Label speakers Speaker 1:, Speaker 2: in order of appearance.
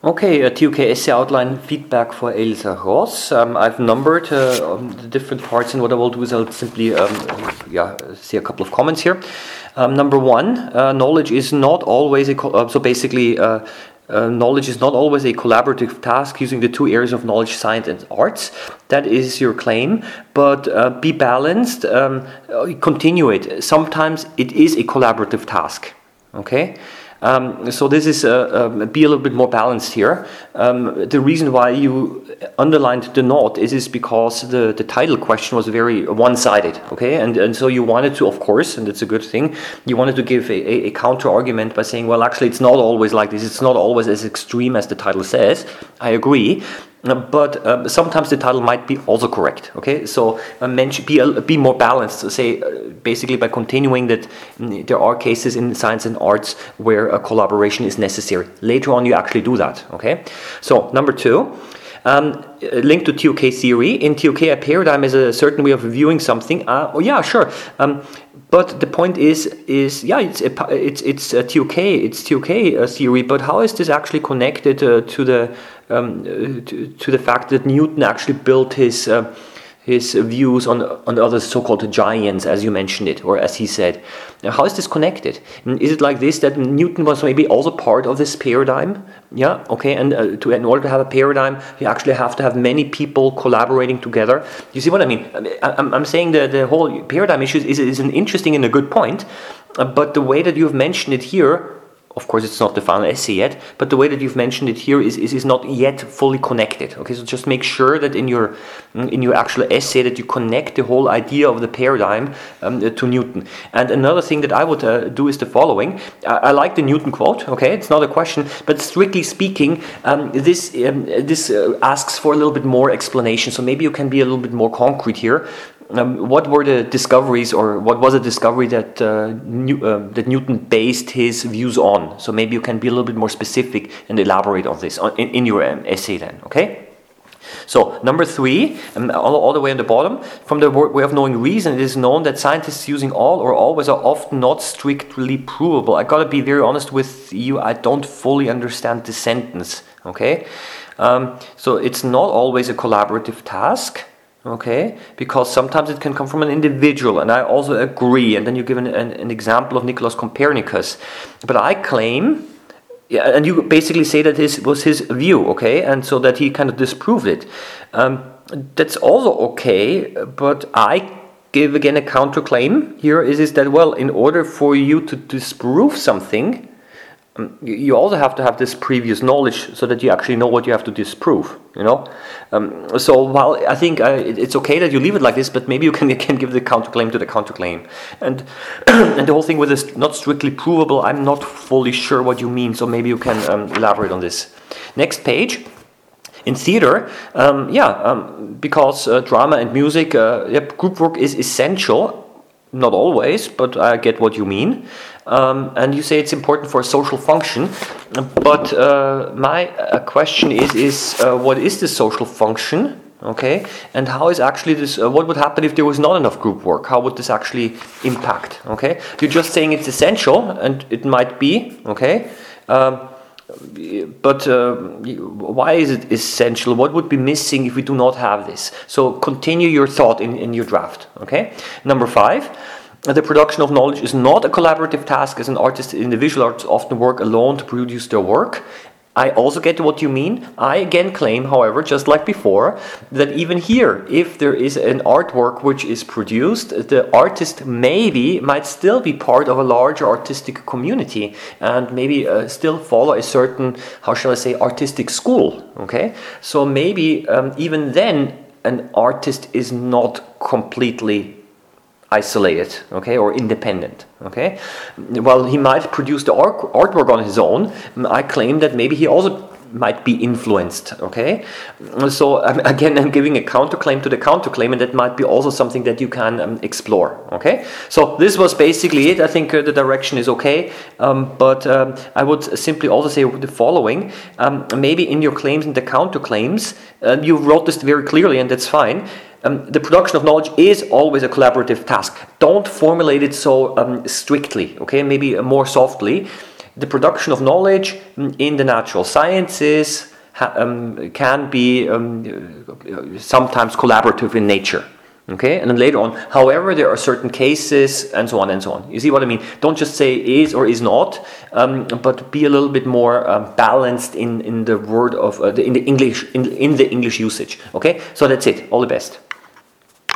Speaker 1: Okay, TUK essay outline feedback for Elsa Ross. I've numbered the different parts, and what I will do is I'll simply say a couple of comments here. Number one, knowledge is not always knowledge is not always a collaborative task using the two areas of knowledge, science and arts. That is your claim, but be balanced, continue it. Sometimes it is a collaborative task, okay? So this is be a little bit more balanced here. The reason why you underlined the not is because the title question was very one-sided, okay? And so you wanted to, of course, and it's a good thing, you wanted to give a counter argument by saying, well, actually, it's not always like this. It's not always as extreme as the title says. I agree. But sometimes the title might be also correct. Okay, so be more balanced. Say basically by continuing that there are cases in science and arts where a collaboration is necessary. Later on, you actually do that. Okay, so number two. Linked to TUK theory. In TUK, a paradigm is a certain way of viewing something. Sure. But the point is it's TUK, it's TUK theory. But how is this actually connected to the fact that Newton actually built his views on the other so-called giants, as you mentioned it, or as he said? Now, how is this connected? Is it like this, that Newton was maybe also part of this paradigm? Yeah, okay, and in order to have a paradigm, you actually have to have many people collaborating together. You see what I mean? I'm saying the whole paradigm issue is an interesting and a good point, but the way that you've mentioned it here, of course, it's not the final essay yet, but the way that you've mentioned it here is not yet fully connected. Okay, so just make sure that in your actual essay that you connect the whole idea of the paradigm to Newton. And another thing that I would do is the following. I like the Newton quote. Okay, it's not a question, but strictly speaking, this asks for a little bit more explanation. So maybe you can be a little bit more concrete here. What were the discoveries, or what was a discovery that Newton based his views on? So maybe you can be a little bit more specific and elaborate on this in your essay then, okay? So number three, all the way on the bottom, from the way of knowing reason, it is known that scientists using all or always are often not strictly provable. I gotta be very honest with you, I don't fully understand this sentence, okay? So it's not always a collaborative task. Okay, because sometimes it can come from an individual, and I also agree. And then you give an example of Nicolaus Copernicus, but I claim, and you basically say that this was his view, okay, and so that he kind of disproved it. That's also okay, but I give again a counterclaim here is that, well, in order for you to disprove something, you also have to have this previous knowledge so that you actually know what you have to disprove, you know. So while I think it's okay that you leave it like this, but maybe you can give the counterclaim to the counterclaim. And and the whole thing with this not strictly provable, I'm not fully sure what you mean, so maybe you can elaborate on this. Next page. In theater, because drama and music, group work is essential. Not always, but I get what you mean. And you say it's important for a social function. But my question is what is the social function? Okay, and how is actually this? What would happen if there was not enough group work? How would this actually impact? Okay, you're just saying it's essential, and it might be. Okay. But why is it essential? What would be missing if we do not have this? So continue your thought in your draft. Okay. Number 5, the production of knowledge is not a collaborative task, as an artist. Individual artists often work alone to produce their work. I also get what you mean. I again claim, however, just like before, that even here, if there is an artwork which is produced, the artist might still be part of a larger artistic community and maybe still follow a certain, how shall I say, artistic school. Okay, so maybe even then an artist is not completely isolated, okay, or independent, okay. While he might produce the artwork on his own, I claim that maybe he also might be influenced, okay. So again, I'm giving a counterclaim to the counterclaim, and that might be also something that you can explore, okay. So this was basically it. I think the direction is okay, but I would simply also say the following. Maybe in your claims and the counterclaims, you wrote this very clearly, and that's fine. The production of knowledge is always a collaborative task. Don't formulate it so strictly, okay? Maybe more softly. the production of knowledge in the natural sciences can be sometimes collaborative in nature. Okay, and then later on, however, there are certain cases and so on and so on. You see what I mean? Don't just say is or is not, but be a little bit more balanced in the word of in the English usage. Okay, so that's it. All the best.